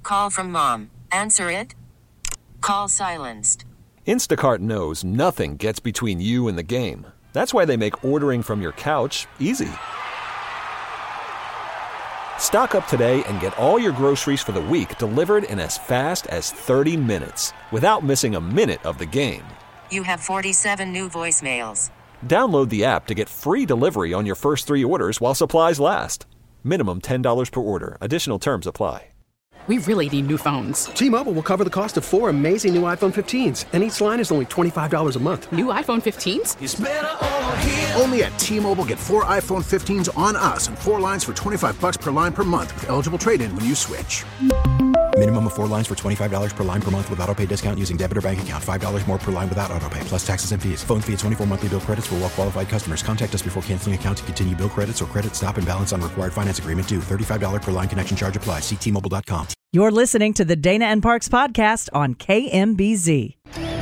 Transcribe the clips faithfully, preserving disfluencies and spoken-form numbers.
Call from mom. Answer it. Call silenced. Instacart knows nothing gets between you and the game. That's why they make ordering from your couch easy. Stock up today and get all your groceries for the week delivered in as fast as thirty minutes without missing a minute of the game. You have forty-seven new voicemails. Download the app to get free delivery on your first three orders while supplies last. Minimum ten dollars per order. Additional terms apply. We really need new phones. T-Mobile will cover the cost of four amazing new iPhone fifteens, and each line is only twenty-five dollars a month. New iPhone fifteens? It's better over here. Only at T-Mobile, get four iPhone fifteens on us and four lines for twenty-five bucks per line per month with eligible trade-in when you switch. Minimum of four lines for twenty-five dollars per line per month with autopay discount using debit or bank account. five dollars more per line without autopay, plus taxes and fees. Phone fee at twenty-four monthly bill credits for well-qualified customers. Contact us before canceling account to continue bill credits or credit stop and balance on required finance agreement due. thirty-five dollars per line connection charge applies. See T Mobile dot com. You're listening to the Dana and Parks podcast on K M B Z.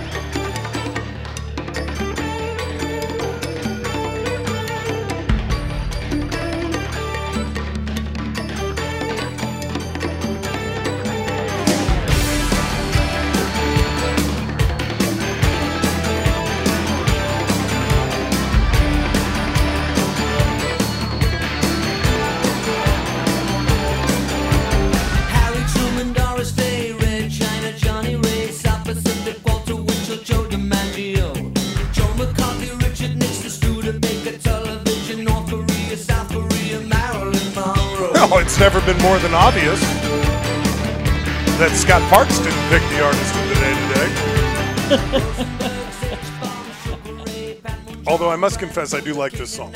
Well, it's never been more than obvious that Scott Parks didn't pick the artist of the day today. Although I must confess, I do like this song.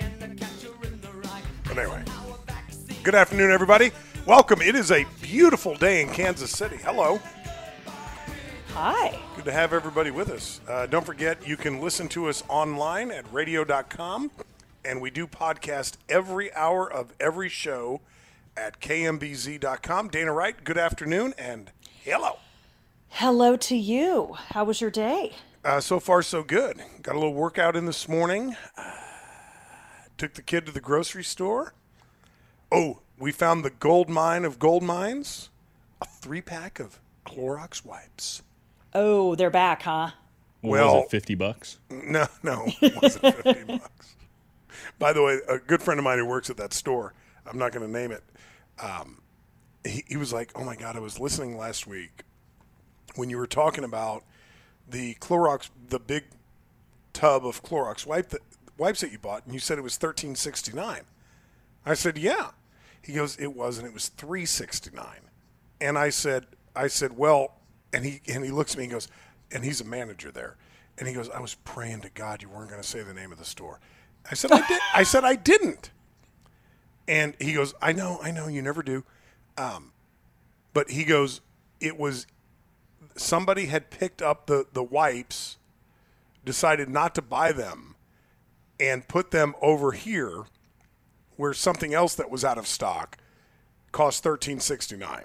But anyway, good afternoon, everybody. Welcome. It is a beautiful day in Kansas City. Hello. Hi. Good to have everybody with us. Uh, don't forget, you can listen to us online at radio dot com. And we do podcast every hour of every show at K M B Z dot com. Dana Wright, good afternoon, and hello. Hello to you. How was your day? Uh, so far, so good. Got a little workout in this morning. Uh, took the kid to the grocery store. Oh, we found the gold mine of gold mines, a three-pack of Clorox wipes. Oh, they're back, huh? Well, was it fifty bucks? No, no, it wasn't fifty bucks. By the way, a good friend of mine who works at that store, I'm not going to name it, um, he, he was like, oh, my God, I was listening last week when you were talking about the Clorox, the big tub of Clorox wipe that, wipes that you bought, and you said it was thirteen sixty-nine. I said, yeah. He goes, it wasn't. It was three sixty-nine. And I said, I said, well, and he and he looks at me and goes, and he's a manager there. And he goes, I was praying to God you weren't going to say the name of the store. I said, I did. I said, I didn't. And he goes, I know, I know, you never do. Um, but he goes, it was, somebody had picked up the, the wipes, decided not to buy them, and put them over here where something else that was out of stock cost thirteen sixty-nine.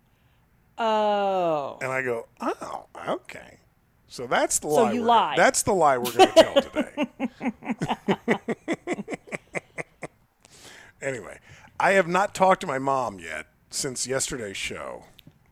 Oh. And I go, oh, okay. So that's the so lie. you we're, lied. That's the lie we're going to tell today. Anyway, I have not talked to my mom yet since yesterday's show.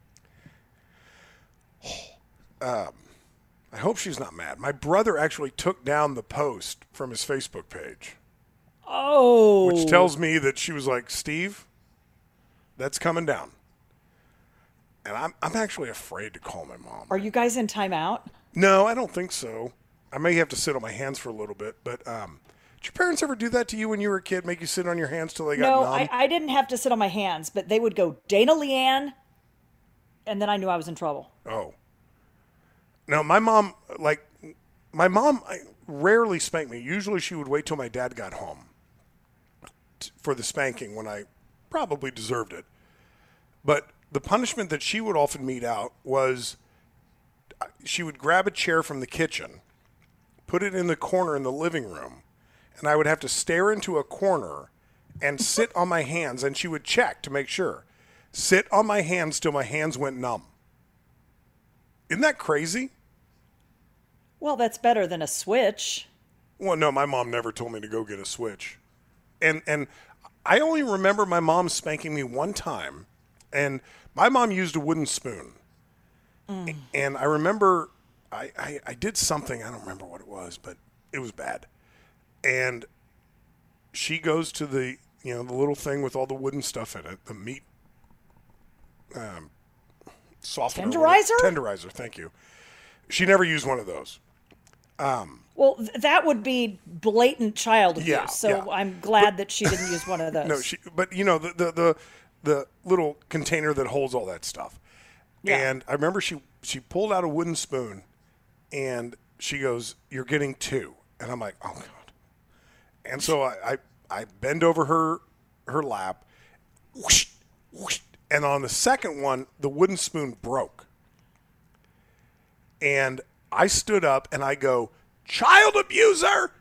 Um, I hope she's not mad. My brother actually took down the post from his Facebook page. Oh. Which tells me that she was like, Steve, that's coming down. And I'm I'm actually afraid to call my mom. Are you guys in timeout? No, I don't think so. I may have to sit on my hands for a little bit, but um, did your parents ever do that to you when you were a kid, make you sit on your hands till they got no, numb? I, I didn't have to sit on my hands, but they would go, Dana Leanne, and then I knew I was in trouble. Oh. Now, my mom, like, my mom I, rarely spanked me. Usually she would wait till my dad got home t- for the spanking when I probably deserved it. But the punishment that she would often mete out was she would grab a chair from the kitchen, put it in the corner in the living room, and I would have to stare into a corner and sit on my hands, and she would check to make sure. Sit on my hands till my hands went numb. Isn't that crazy? Well, that's better than a switch. Well, no, my mom never told me to go get a switch. And and I only remember my mom spanking me one time. And My mom used a wooden spoon. Mm. And I remember I, I, I did something. I don't remember what it was, but it was bad. And she goes to the, you know, the little thing with all the wooden stuff in it, the meat um, softener. Tenderizer? Tenderizer, thank you. She never used one of those. Um, well, th- that would be blatant child abuse. Yeah, so yeah. I'm glad but, that she didn't use one of those. No, she. But you know the the the, the little container that holds all that stuff. Yeah. And I remember she she pulled out a wooden spoon, and she goes, "You're getting two." And I'm like, "Oh God!" And so I I, I bend over her her lap, whoosh, whoosh, and on the second one, the wooden spoon broke. And I stood up and I go, "Child abuser!"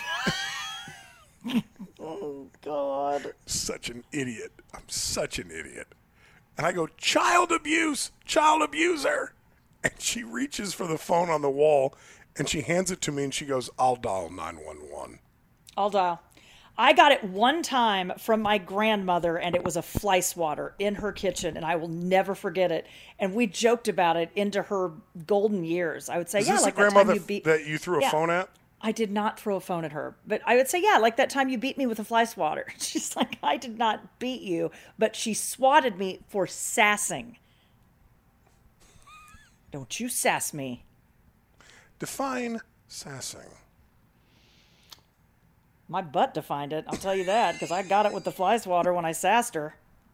Oh, God. Such an idiot. I'm such an idiot. And I go, "Child abuse, child abuser." And she reaches for the phone on the wall and she hands it to me and she goes, "I'll dial nine one one." I'll dial. I got it one time from my grandmother, and it was a fly swatter in her kitchen, and I will never forget it. And we joked about it into her golden years. I would say, Is yeah, this like the grandma that time that, you beat that you threw a yeah. phone at? I did not throw a phone at her, but I would say, yeah, like that time you beat me with a fly swatter. She's like, I did not beat you, but she swatted me for sassing. Don't you sass me. Define sassing. My butt defined it, I'll tell you that, because I got it with the fly swatter when I sassed her.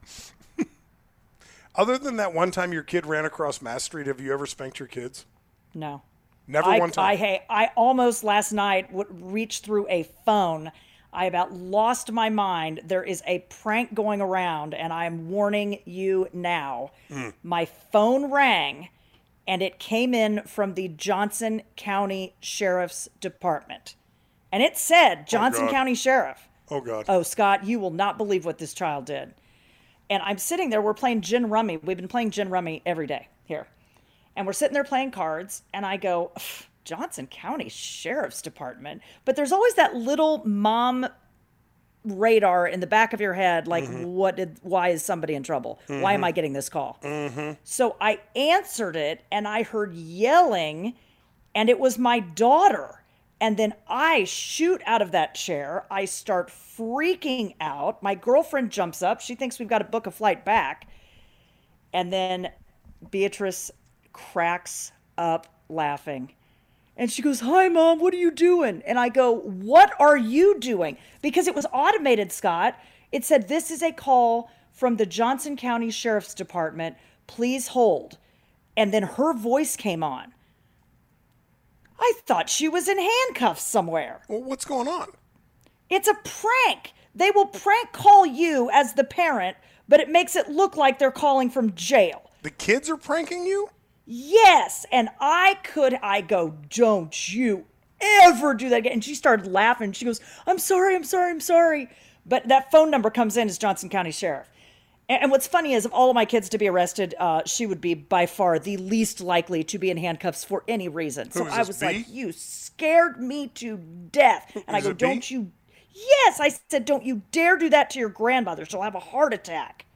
Other than that one time your kid ran across Mass Street, have you ever spanked your kids? No. Never I, one time? I, hey, I almost last night would reach through a phone. I about lost my mind. There is a prank going around, and I'm warning you now. Mm. My phone rang, and it came in from the Johnson County Sheriff's Department. And it said, Johnson oh County Sheriff. Oh, God. Oh, Scott, you will not believe what this child did. And I'm sitting there. We're playing gin rummy. We've been playing gin rummy every day here. And we're sitting there playing cards. And I go, Johnson County Sheriff's Department. But there's always that little mom radar in the back of your head. Like, mm-hmm. what did, why is somebody in trouble? Mm-hmm. Why am I getting this call? Mm-hmm. So I answered it, and I heard yelling, and it was my daughter. And then I shoot out of that chair. I start freaking out. My girlfriend jumps up. She thinks we've got to book a flight back. And then Beatrice cracks up laughing. And she goes, "Hi, Mom, what are you doing?" And I go, "What are you doing?" Because it was automated, Scott. It said, "This is a call from the Johnson County Sheriff's Department. Please hold." And then her voice came on. I thought she was in handcuffs somewhere. Well, what's going on? It's a prank. They will prank call you as the parent, but it makes it look like they're calling from jail. The kids are pranking you? Yes. And I could, I go, "Don't you ever do that again." And she started laughing. She goes, "I'm sorry, I'm sorry, I'm sorry." But that phone number comes in as Johnson County Sheriff. And what's funny is, of all of my kids to be arrested, uh, she would be by far the least likely to be in handcuffs for any reason. So I was B? like, "You scared me to death." And I go, "Don't you?" Yes, I said, "Don't you dare do that to your grandmother. She'll have a heart attack."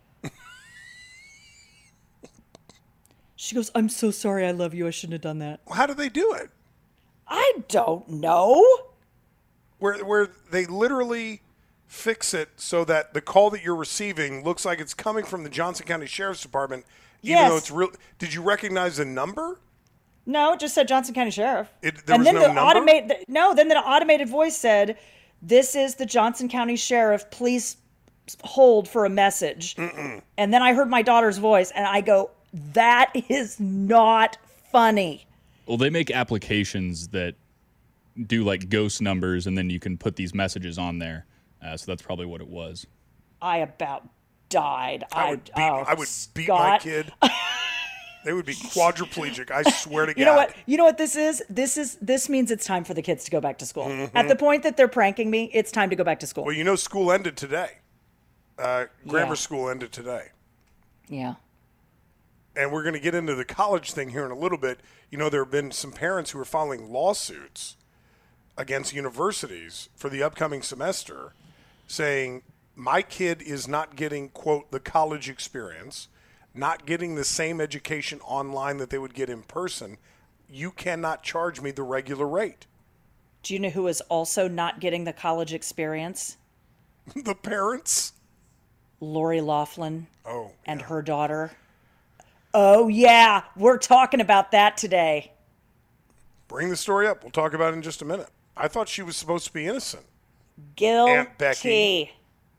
She goes, "I'm so sorry. I love you. I shouldn't have done that." How do they do it? I don't know. Where where they literally fix it so that the call that you're receiving looks like it's coming from the Johnson County Sheriff's Department, even yes. though it's real. Did you recognize the number? No, it just said Johnson County Sheriff. It, there and was then no the number? automate the, no, then the automated voice said, "This is the Johnson County Sheriff. Please hold for a message." Mm-mm. And then I heard my daughter's voice, and I go, "That is not funny." Well, they make applications that do like ghost numbers, and then you can put these messages on there. Uh, so that's probably what it was. I about died. I would beat, oh, I would beat Scott. my kid. They would be quadriplegic. I swear to God. You know what? You know what this is? This is this means it's time for the kids to go back to school. Mm-hmm. At the point that they're pranking me, it's time to go back to school. Well, you know, school ended today. Uh, grammar Yeah. school ended today. Yeah. And we're going to get into the college thing here in a little bit. You know, there have been some parents who are filing lawsuits against universities for the upcoming semester, saying my kid is not getting, quote, the college experience. not getting the same education online that they would get in person, you cannot charge me the regular rate. Do you know who is also not getting the college experience? The parents? Lori Loughlin oh, and yeah. her daughter. Oh, yeah. We're talking about that today. Bring the story up. We'll talk about it in just a minute. I thought she was supposed to be innocent. Guilty. Aunt Becky.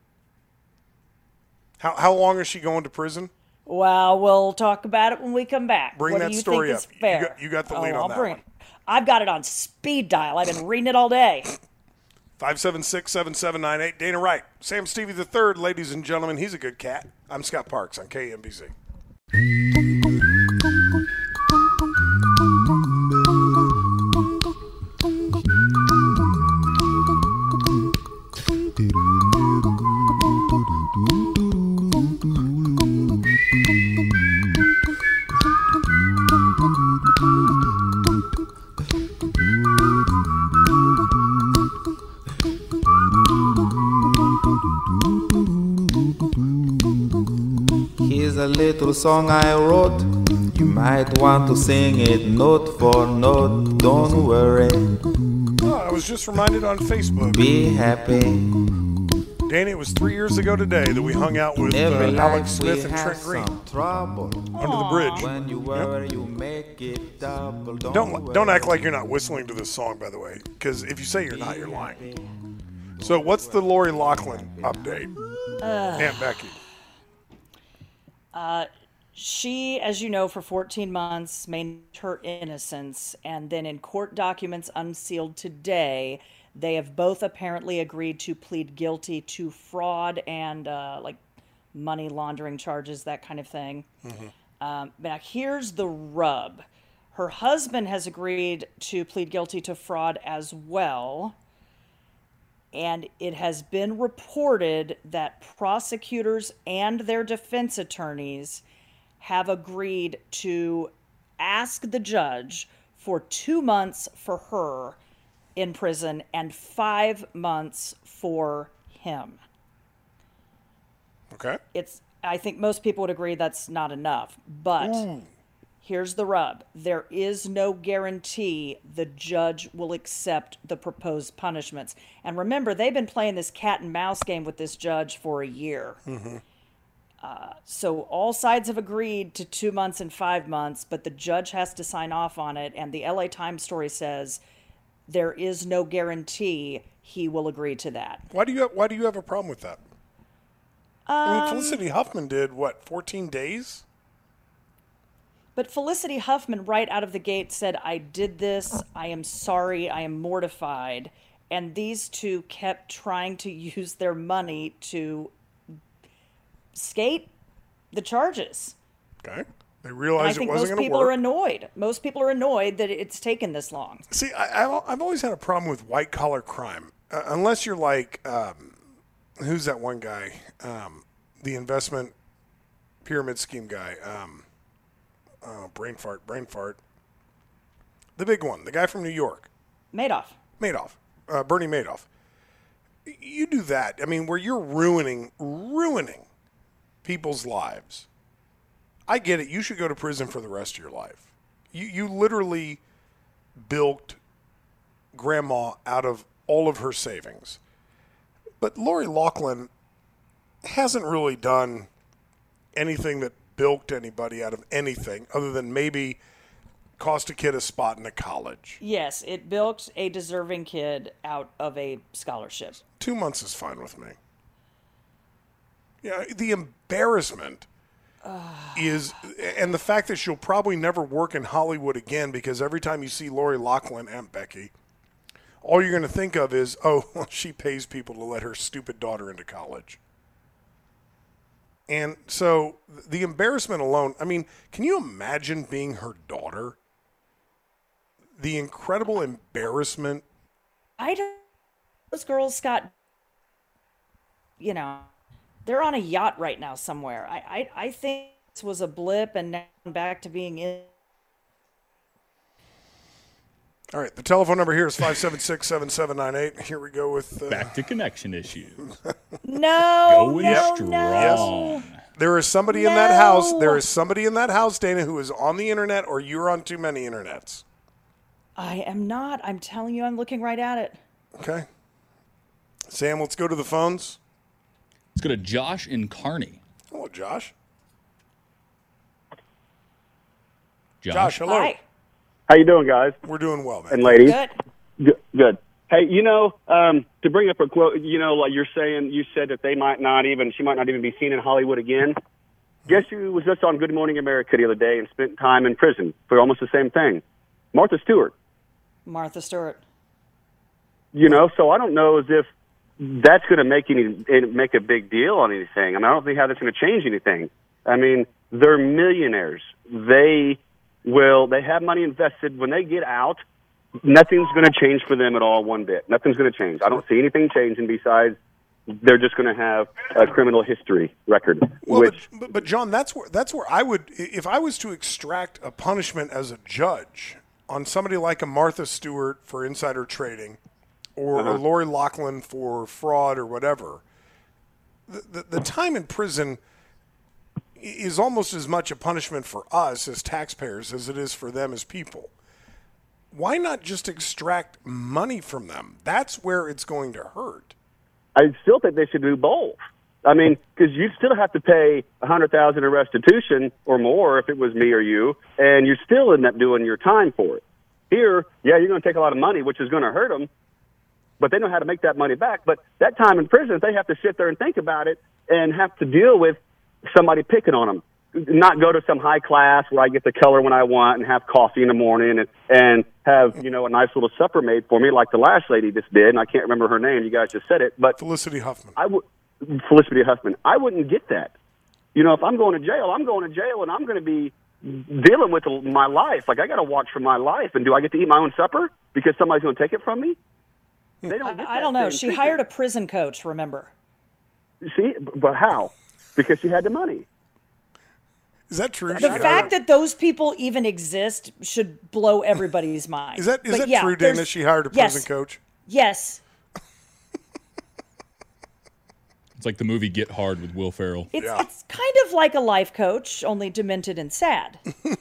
How how long is she going to prison? Well, we'll talk about it when we come back. Bring what that do you story think up. Is fair? You got, you got the lead oh, on I'll that bring one. It. I've got it on speed dial. I've been reading it all day. five seven six, seven seven nine eight. Dana Wright. Sam Stevie the third, ladies and gentlemen. He's a good cat. I'm Scott Parks on K M B Z. Here's a little song I wrote. You might want to sing it note for note. Don't worry. Oh, I was just reminded on Facebook. Be happy. Danny, it was three years ago today that we hung out with uh, Alex Smith and Trent Green trouble. under the bridge. When you worry, Yep. you make it double. Don't Don't worry. don't act like you're not whistling to this song, by the way, because if you say you're not, you're lying. So, what's the Lori Loughlin update? Uh, Aunt Becky. Uh, she, as you know, for fourteen months maintained her innocence, and then in court documents unsealed today, they have both apparently agreed to plead guilty to fraud and uh, like money laundering charges, that kind of thing. Mm-hmm. Um, now, here's the rub. Her husband has agreed to plead guilty to fraud as well. And it has been reported that prosecutors and their defense attorneys have agreed to ask the judge for two months for her in prison and five months for him. Okay. It's, I think most people would agree that's not enough, but Ooh. Here's the rub. There is no guarantee the judge will accept the proposed punishments. And remember, they've been playing this cat and mouse game with this judge for a year. Mm-hmm. Uh, so all sides have agreed to two months and five months, but the judge has to sign off on it. And the L A Times story says there is no guarantee he will agree to that. Why do you have, why do you have a problem with that? Um, I mean, Felicity Huffman did, what, fourteen days? But Felicity Huffman, right out of the gate, said, I did this. I am sorry. I am mortified. And these two kept trying to use their money to skate the charges. Okay. They And realized I think it most wasn't going to people work. are annoyed. Most people are annoyed that it's taken this long. See, I, I've, I've always had a problem with white-collar crime. Uh, unless you're like, um, who's that one guy? Um, the investment pyramid scheme guy. Um, oh, brain fart, brain fart. The big one, the guy from New York. Madoff. Madoff. Uh, Bernie Madoff. You do that. I mean, where you're ruining, ruining people's lives. I get it. You should go to prison for the rest of your life. You you literally bilked grandma out of all of her savings. But Lori Loughlin hasn't really done anything that bilked anybody out of anything other than maybe cost a kid a spot in a college. Yes, it bilked a deserving kid out of a scholarship. Two months is fine with me. Yeah, the embarrassment is, and the fact that she'll probably never work in Hollywood again because every time you see Lori Loughlin, Aunt Becky, all you're going to think of is, oh, well, she pays people to let her stupid daughter into college. And so the embarrassment alone, I mean, can you imagine being her daughter? The incredible embarrassment. I don't. Those girls, Scott, you know, they're on a yacht right now somewhere. I, I, I think this was a blip and now I'm back to being in. All right, the telephone number here is five seven six, seven seven nine eight. Here we go with... Uh, Back to connection issues. No, Going no, strong. no. Yes. There is somebody no. in that house. There is somebody in that house, Dana, who is on the internet, or you're on too many internets. I am not. I'm telling you, I'm looking right at it. Okay. Sam, let's go to the phones. Let's go to Josh in Kearney. Hello, Josh. Josh, Josh hello. Hi. How you doing, guys? We're doing well, man. And ladies. Good. Good. Good. Hey, you know, um, to bring up a quote, you know, like you're saying, you said that they might not even, she might not even be seen in Hollywood again. Guess who was just on Good Morning America the other day and spent time in prison for almost the same thing? Martha Stewart. Martha Stewart. You know, so I don't know as if that's going to make any make a big deal on anything. I mean, I don't think how that's going to change anything. I mean, they're millionaires. They will. They have money invested. When they get out, nothing's going to change for them at all, one bit. Nothing's going to change. I don't see anything changing besides they're just going to have a criminal history record. Well, which, but, but, but John, that's where that's where I would, if I was to extract a punishment as a judge on somebody like a Martha Stewart for insider trading, or Uh-huh. a Lori Loughlin for fraud or whatever, the, the, the time in prison is almost as much a punishment for us as taxpayers as it is for them as people. Why not just extract money from them? That's where it's going to hurt. I still think they should do both. I mean, because you still have to pay a hundred thousand in restitution or more if it was me or you, and you still end up doing your time for it. Here, yeah, you're going to take a lot of money, which is going to hurt them, but they know how to make that money back. But that time in prison, they have to sit there and think about it and have to deal with somebody picking on them. Not go to some high class where I get the color when I want and have coffee in the morning and, and have, you know, a nice little supper made for me like the last lady just did, and I can't remember her name. You guys just said it. But Felicity Huffman. I would, Felicity Huffman. I wouldn't get that. You know, if I'm going to jail, I'm going to jail, and I'm going to be dealing with my life. Like, I got to watch for my life. And do I get to eat my own supper because somebody's going to take it from me? They don't get I, I that don't know. same She treatment. hired a prison coach, remember? See, but how? Because she had the money. Is that true? The She fact hired- that those people even exist should blow everybody's mind. Is that is But that yeah, true, Dana? there's- She hired a yes, prison coach? Yes. It's like the movie Get Hard with Will Ferrell. It's it's kind of like a life coach, only demented and sad.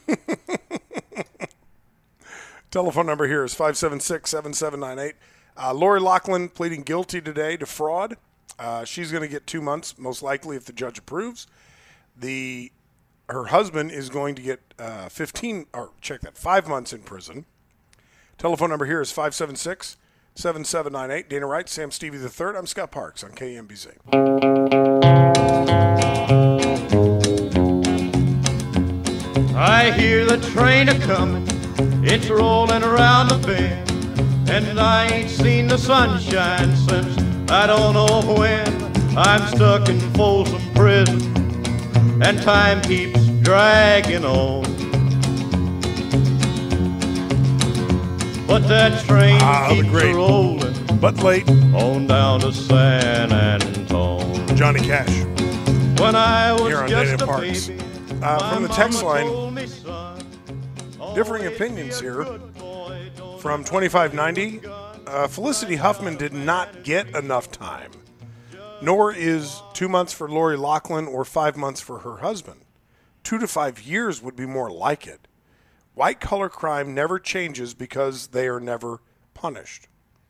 Telephone number here is five seven six, seven seven nine eight. Uh, Lori Loughlin pleading guilty today to fraud. Uh, she's going to get two months, most likely, if the judge approves. The her husband is going to get uh, fifteen, or check that, five months in prison. Telephone number here is five seven six, seven seven nine eight. Dana Wright, Sam Stevie the third. I'm Scott Parks on K M B Z. I hear the train a comin', it's rolling around the bend, and I ain't seen the sunshine since I don't know when. I'm stuck in Folsom Prison, and time keeps dragging on. But that train Ah, the keeps great, rolling, but late, on down to San Antone. Johnny Cash. When I was Here on just Dana a Parks. baby, Uh, from the my text mama line, told me, son, differing opinions here. From twenty-five ninety, uh, Felicity Huffman did not get enough time, nor is two months for Lori Loughlin or five months for her husband. Two to five years would be more like it. White-collar crime never changes because they are never punished.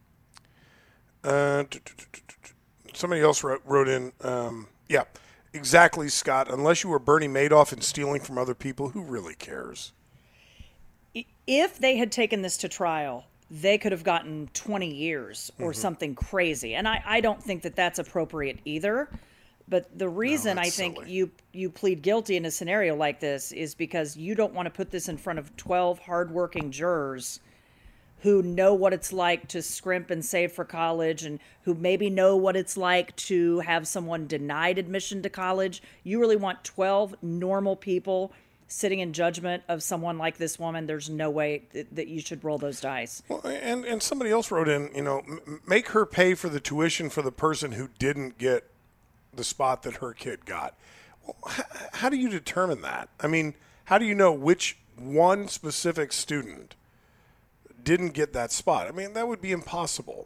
Uh, somebody else wrote, wrote in, um, yeah, exactly, Scott. Unless you were Bernie Madoff and stealing from other people, who really cares? If they had taken this to trial, they could have gotten twenty years or Mm-hmm. something crazy. And I, I don't think that that's appropriate either. But the reason I think you you plead guilty in a scenario like this is because you don't want to put this in front of twelve hardworking jurors who know what it's like to scrimp and save for college and who maybe know what it's like to have someone denied admission to college. You really want twelve normal people sitting in judgment of someone like this woman. There's no way that, that you should roll those dice. Well, and, and somebody else wrote in, you know, m- make her pay for the tuition for the person who didn't get the spot that her kid got. Well, h- how do you determine that? I mean, how do you know which one specific student didn't get that spot? I mean, that would be impossible.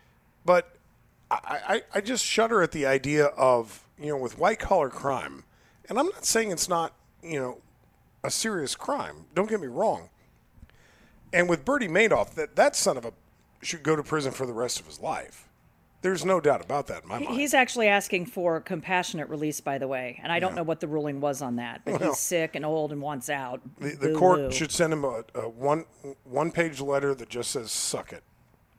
But I, I, I just shudder at the idea of, you know, with white-collar crime, And I'm not saying it's not, you know, a serious crime. Don't get me wrong. And with Bernie Madoff, that, that son of a should go to prison for the rest of his life. There's no doubt about that in my mind. He's actually asking for compassionate release, by the way. And I don't Yeah. know what the ruling was on that, but Well, he's sick and old and wants out. The, the Boo court hoo. should send him a, a one one page letter that just says "suck it."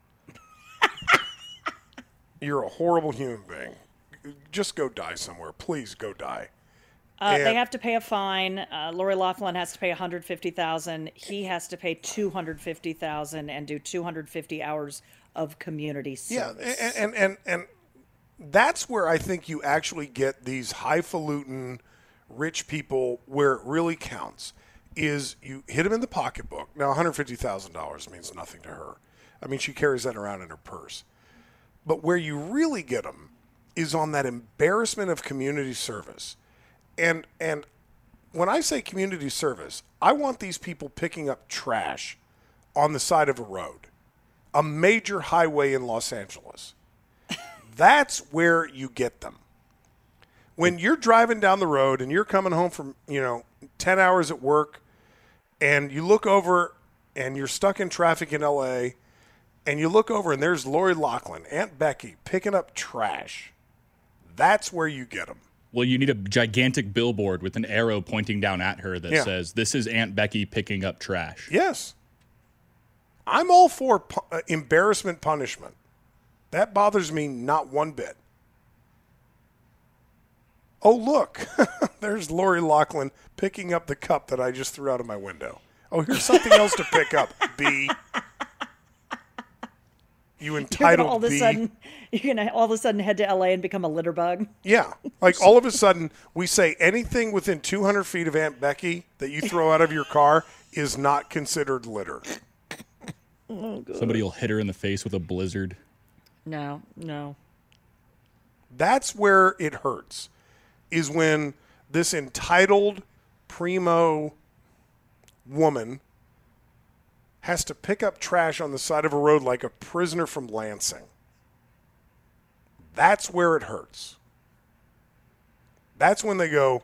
You're a horrible human being. Just go die somewhere. Please go die. Uh, they And- have to pay a fine. Uh, Lori Loughlin has to pay one hundred fifty thousand dollars. He has to pay two hundred fifty thousand dollars and do two hundred fifty hours of community Yeah, service. and, and and and that's where I think you actually get these highfalutin rich people where it really counts. Is you hit them in the pocketbook. Now, one hundred fifty thousand dollars means nothing to her. I mean, she carries that around in her purse. But where you really get them is on that embarrassment of community service. And and when I say community service, I want these people picking up trash on the side of a road, a major highway in Los Angeles. That's where you get them. When you're driving down the road and you're coming home from, you know, ten hours at work and you look over and you're stuck in traffic in L A and you look over and there's Lori Loughlin, Aunt Becky, picking up trash. That's where you get them. Well, you need a gigantic billboard with an arrow pointing down at her that Yeah. says, "This is Aunt Becky picking up trash." Yes. I'm all for pu- uh, embarrassment punishment. That bothers me not one bit. Oh, look. There's Lori Loughlin picking up the cup that I just threw out of my window. Oh, here's something else to pick up, B. You You're gonna entitled all of a B. sudden, you're gonna all of a sudden head to L A and become a litter bug. Yeah. Like all of a sudden, we say anything within two hundred feet of Aunt Becky that you throw out of your car is not considered litter. Oh, God. Somebody will hit her in the face with a blizzard. No, no. That's where it hurts, is when this entitled primo woman has to pick up trash on the side of a road like a prisoner from Lansing. That's where it hurts. That's when they go,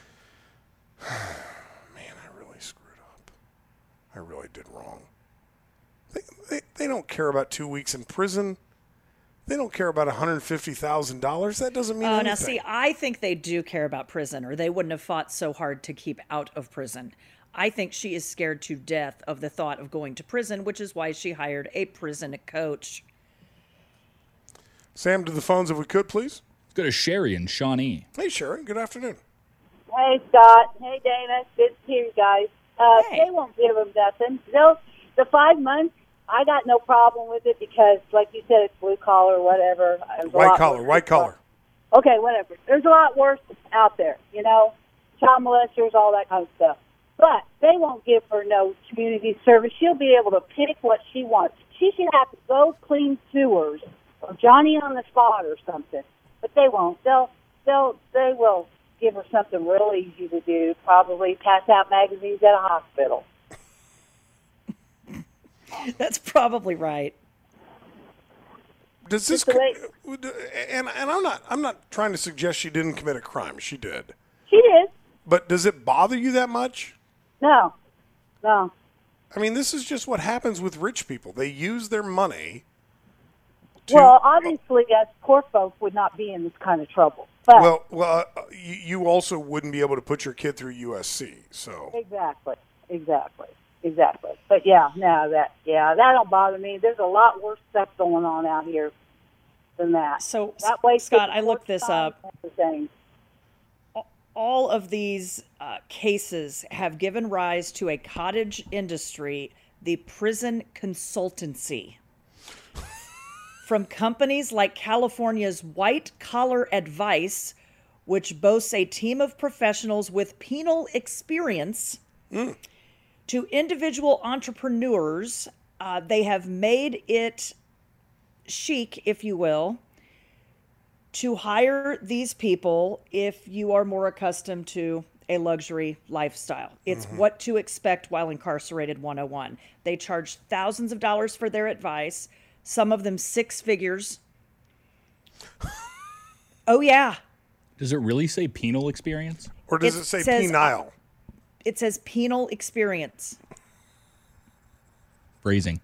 man, I really screwed up. I really did wrong. They, they, they don't care about two weeks in prison. They don't care about one hundred fifty thousand dollars. That doesn't mean Oh, anything. now see, I think they do care about prison, or they wouldn't have fought so hard to keep out of prison. I think she is scared to death of the thought of going to prison, which is why she hired a prison coach. Sam, to the phones if we could, please. Let's go to Sherry and Shawnee. Hey, Sherry. Good afternoon. Hey, Scott. Hey, Dana. Good to hear you guys. Uh, They won't give them nothing. They'll, the five months, I got no problem with it because, like you said, it's blue collar or whatever. There's a White lot collar, worse- white collar. Okay, whatever. There's a lot worse out there, you know, child molesters, all that kind of stuff. But they won't give her no community service. She'll be able to pick what she wants. She should have to go clean sewers or Johnny on the spot or something. But they won't. They'll, they'll, they will give her something real easy to do. Probably pass out magazines at a hospital. That's probably right. Does this? And and I'm not I'm not trying to suggest she didn't commit a crime. She did. She did. But does it bother you that much? No, no. I mean, this is just what happens with rich people. They use their money. To, Well, obviously, us poor folk would not be in this kind of trouble. But well, well, uh, you, you also wouldn't be able to put your kid through U S C. So exactly, exactly, exactly. But yeah, no, that yeah, that don't bother me. There's a lot worse stuff going on out here than that. So, that way, Scott, I looked this up. Everything. All of these uh, cases have given rise to a cottage industry, the prison consultancy. From companies like California's White Collar Advice, which boasts a team of professionals with penal experience, mm. to individual entrepreneurs, uh, they have made it chic, if you will, to hire these people if you are more accustomed to a luxury lifestyle. It's Mhm. what to expect while incarcerated one oh one. They charge thousands of dollars for their advice, some of them six figures. Oh, yeah. Does it really say penal experience? Or does it, it say penile? It says penal experience. Phrasing.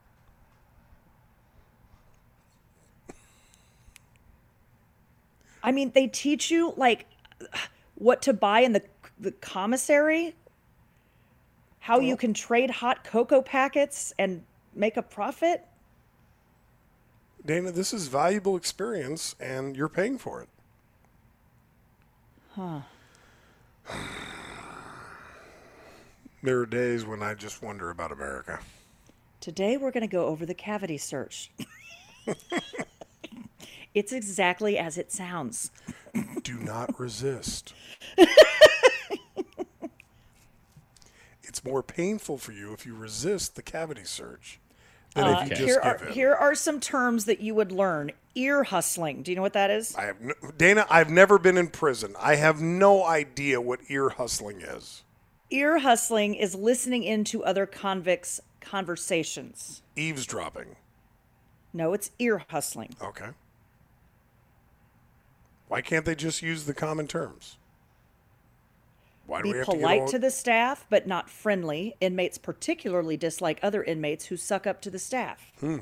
I mean, they teach you like what to buy in the the commissary, how you can trade hot cocoa packets and make a profit. Dana, this is valuable experience, and you're paying for it. Huh. There are days when I just wonder about America. Today we're going to go over the cavity search. It's exactly as it sounds. Do not resist. It's more painful for you if you resist the cavity search than Uh, if you here just are give in. here are some terms that you would learn. Ear hustling. Do you know what that is? I have no, Dana, I've never been in prison. I have no idea what ear hustling is. Ear hustling is listening into other convicts' conversations. Eavesdropping. No, it's ear hustling. Okay. Why can't they just use the common terms? Why do Be we have to polite get all... to the staff, but not friendly. Inmates particularly dislike other inmates who suck up to the staff. Hmm.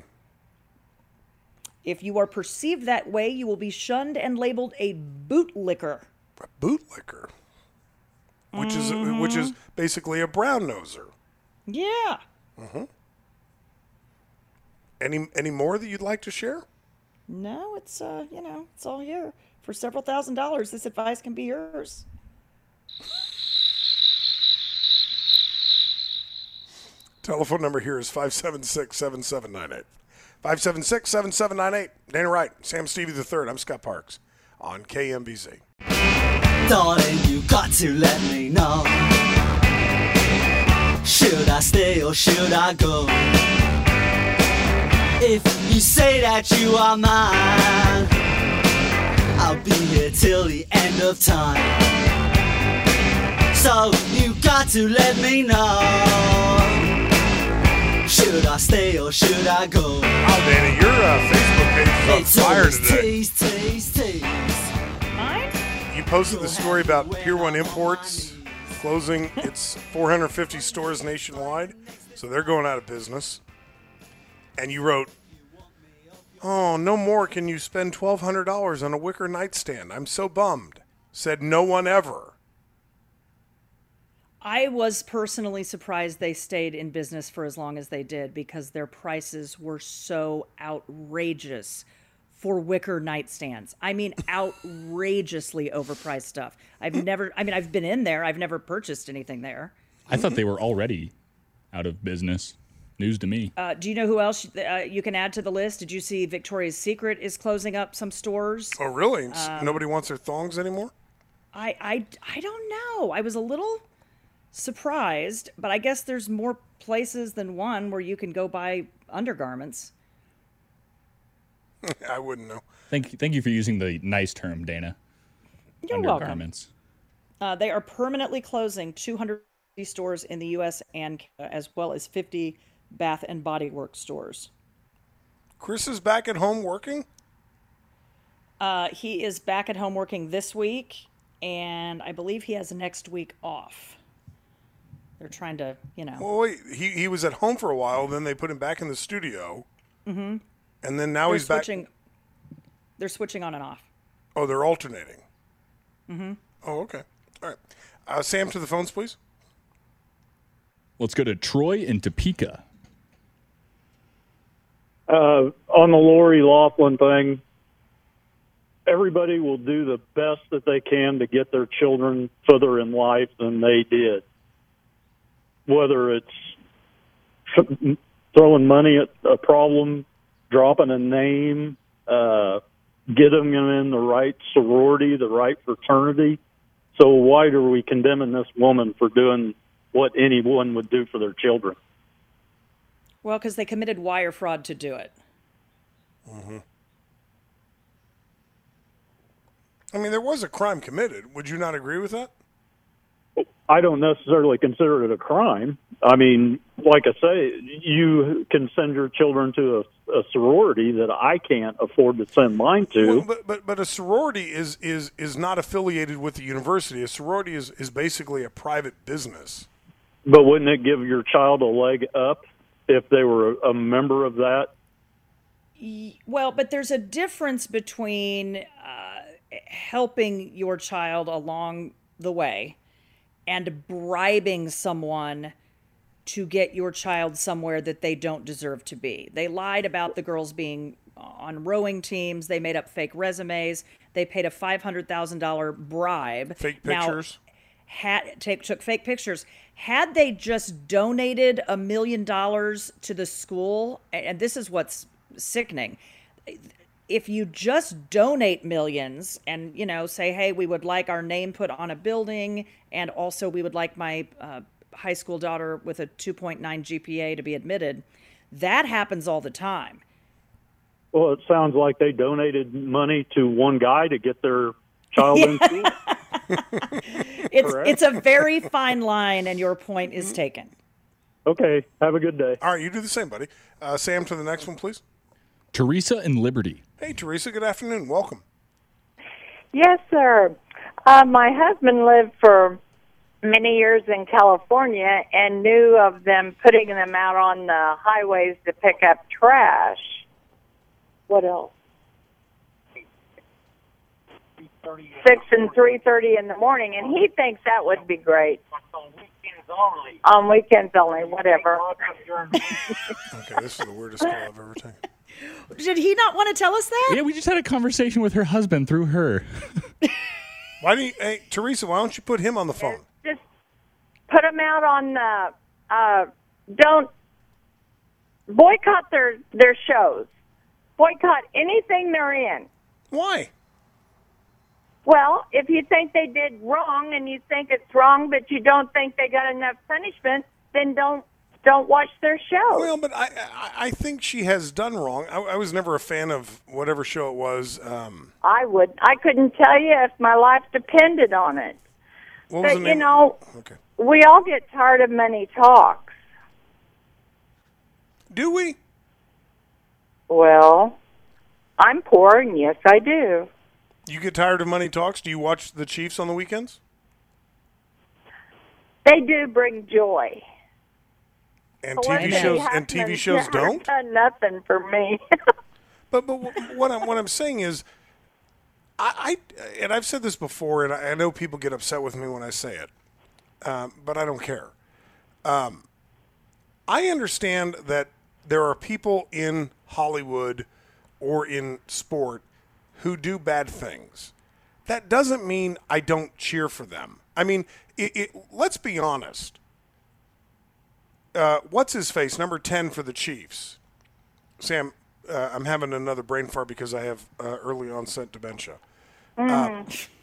If you are perceived that way, you will be shunned and labeled a bootlicker. A bootlicker? Which is which is basically a brown noser. Yeah. Uh-huh. Any any more that you'd like to share? No, it's uh, you know, it's all here. For several thousand dollars, this advice can be yours. Telephone number here is five seven six, seven seven nine eight. five seven six, seven seven nine eight. Dana Wright, Sam Stevie the third. I'm Scott Parks on K M B Z. Darling, you got to let me know. Should I stay or should I go? If you say that you are mine, I'll be here till the end of time. So you got to let me know. Should I stay or should I go? Oh, Dana, your uh, Facebook page is on fire today. Tease, tease, tease. You posted the story about Pier one Imports closing its four hundred fifty stores nationwide, so they're going out of business. And you wrote, "Oh, no more can you spend twelve hundred dollars on a wicker nightstand. I'm so bummed." Said no one ever. I was personally surprised they stayed in business for as long as they did because their prices were so outrageous for wicker nightstands. I mean, outrageously overpriced stuff. I've never, I mean, I've been in there. I've never purchased anything there. I thought they were already out of business. News to me. Uh, do you know who else uh, you can add to the list? Did you see Victoria's Secret is closing up some stores? Oh, really? Um, Nobody wants their thongs anymore? I, I, I don't know. I was a little surprised, but I guess there's more places than one where you can go buy undergarments. I wouldn't know. Thank you, thank you for using the nice term, Dana. You're welcome. Undergarments. Uh, they are permanently closing two hundred stores in the U S and Canada, as well as fifty Bath and Body Works stores. Chris is back at home working? Uh, he is back at home working this week, and I believe he has next week off. They're trying to, you know. Well, wait. He, he was at home for a while, then they put him back in the studio. Mm-hmm. And then now they're he's switching, back. They're switching on and off. Oh, they're alternating. Mm-hmm. Oh, okay. All right. Uh, Sam, to the phones, please. Let's go to Troy in Topeka. Uh, on the Lori Laughlin thing, everybody will do the best that they can to get their children further in life than they did. Whether it's throwing money at a problem, dropping a name, uh, getting them in the right sorority, the right fraternity. So why are we condemning this woman for doing what anyone would do for their children? Well, because they committed wire fraud to do it. Mm-hmm. I mean, there was a crime committed. Would you not agree with that? I don't necessarily consider it a crime. I mean, like I say, you can send your children to a, a sorority that I can't afford to send mine to. Well, but, but but a sorority is, is, is not affiliated with the university. A sorority is, is basically a private business. But wouldn't it give your child a leg up if they were a, a member of that? Well, but there's a difference between uh, helping your child along the way and bribing someone to get your child somewhere that they don't deserve to be. They lied about the girls being on rowing teams. They made up fake resumes. They paid a five hundred thousand dollars bribe. Fake pictures. Now, had, take, took fake pictures. Had they just donated a million dollars to the school, and this is what's sickening, if you just donate millions and, you know, say, hey, we would like our name put on a building, and also we would like my uh, high school daughter with a two point nine G P A to be admitted, that happens all the time. Well, it sounds like they donated money to one guy to get their child in school. It's Correct? it's a very fine line, and your point is taken. Okay, have a good day. All right, you do the same, buddy. Uh, Sam, to the next one, please. Teresa in Liberty. Hey, Teresa, good afternoon. Welcome. Yes, sir. Uh, my husband lived for many years in California and knew of them putting them out on the highways to pick up trash. What else? Six and three thirty in the morning, and he thinks that would be great. On weekends only, whatever. Okay, this is the weirdest call I've ever taken. Did he not want to tell us that? Yeah, we just had a conversation with her husband through her. Why don't you, hey, Teresa, why don't you put him on the phone? Just put them out on the, uh, don't boycott their, their shows. Boycott anything they're in. Why? Well, if you think they did wrong and you think it's wrong, but you don't think they got enough punishment, then don't don't watch their show. Well, but I I, I think she has done wrong. I, I was never a fan of whatever show it was. Um, I would. I couldn't tell you if my life depended on it. what was But, the you name? know, Okay. we all get tired of money talks. Do we? Well, I'm poor, and yes, I do. You get tired of money talks? Do you watch the Chiefs on the weekends? They do bring joy. And But T what V they shows have and T V been- shows never don't? done nothing for me. But but wh- what I'm what I'm saying is, I, I and I've said this before, and I, I know people get upset with me when I say it, um, but I don't care. Um, I understand that there are people in Hollywood or in sport who do bad things. That doesn't mean I don't cheer for them. I mean, it, it, let's be honest. Uh, what's his face? Number ten for the Chiefs. Sam, uh, I'm having another brain fart because I have uh, early onset dementia. Uh,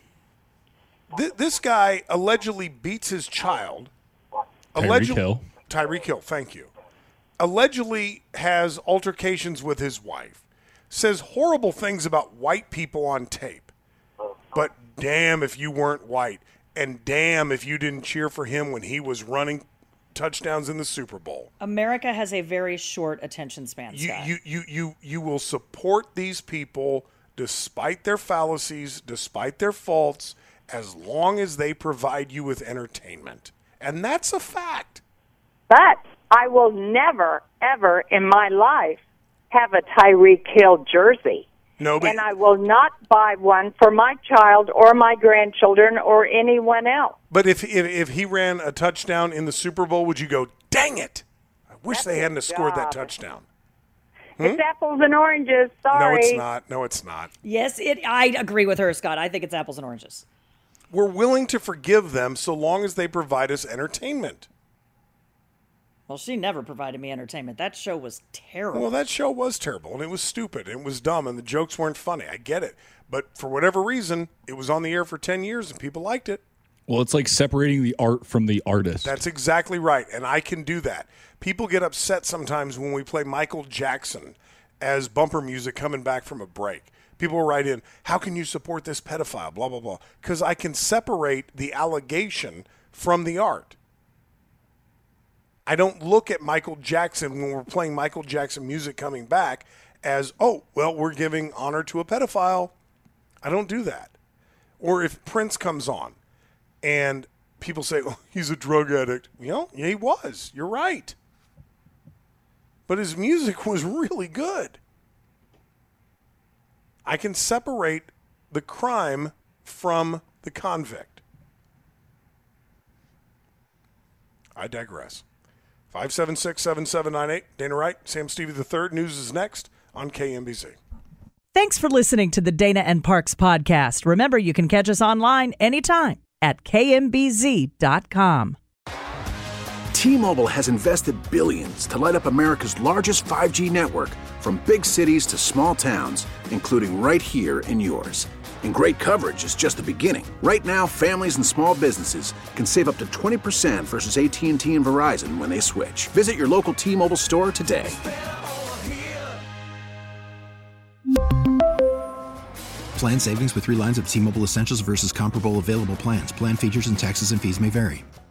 th- this guy allegedly beats his child. Tyreek Hill. Tyreek Hill, thank you. Allegedly has altercations with his wife. Says horrible things about white people on tape. But damn if you weren't white. And damn if you didn't cheer for him when he was running touchdowns in the Super Bowl. America has a very short attention span, You, Scott. you, you, you, you will support these people despite their fallacies, despite their faults, as long as they provide you with entertainment. And that's a fact. But I will never, ever in my life have a Tyreek Hill jersey. No, but And I will not buy one for my child or my grandchildren or anyone else. But if, if if he ran a touchdown in the Super Bowl, would you go, dang it, I wish That's they hadn't have his scored that job. touchdown? It's apples and oranges. Sorry. No, it's not. No, it's not. Yes, it. I agree with her, Scott. I think it's apples and oranges. We're willing to forgive them so long as they provide us entertainment. Well, she never provided me entertainment. That show was terrible. Well, that show was terrible, and it was stupid, and it was dumb, and the jokes weren't funny. I get it. But for whatever reason, it was on the air for ten years, and people liked it. Well, it's like separating the art from the artist. That's exactly right, and I can do that. People get upset sometimes when we play Michael Jackson as bumper music coming back from a break. People will write in, how can you support this pedophile, blah, blah, blah. Because I can separate the allegation from the art. I don't look at Michael Jackson when we're playing Michael Jackson music coming back as, oh, well, we're giving honor to a pedophile. I don't do that. Or if Prince comes on and people say, oh, he's a drug addict. You know, yeah, he was. You're right. But his music was really good. I can separate the crime from the convict. I digress. five seven six, seven seven nine eight. Dana Wright, Sam Stevie the third. News is next on K M B Z. Thanks for listening to the Dana and Parks podcast. Remember, you can catch us online anytime at K M B Z dot com. T-Mobile has invested billions to light up America's largest five G network, from big cities to small towns, including right here in yours. And great coverage is just the beginning. Right now, families and small businesses can save up to twenty percent versus A T and T and Verizon when they switch. Visit your local T-Mobile store today. Plan savings with three lines of T-Mobile Essentials versus comparable available plans. Plan features and taxes and fees may vary.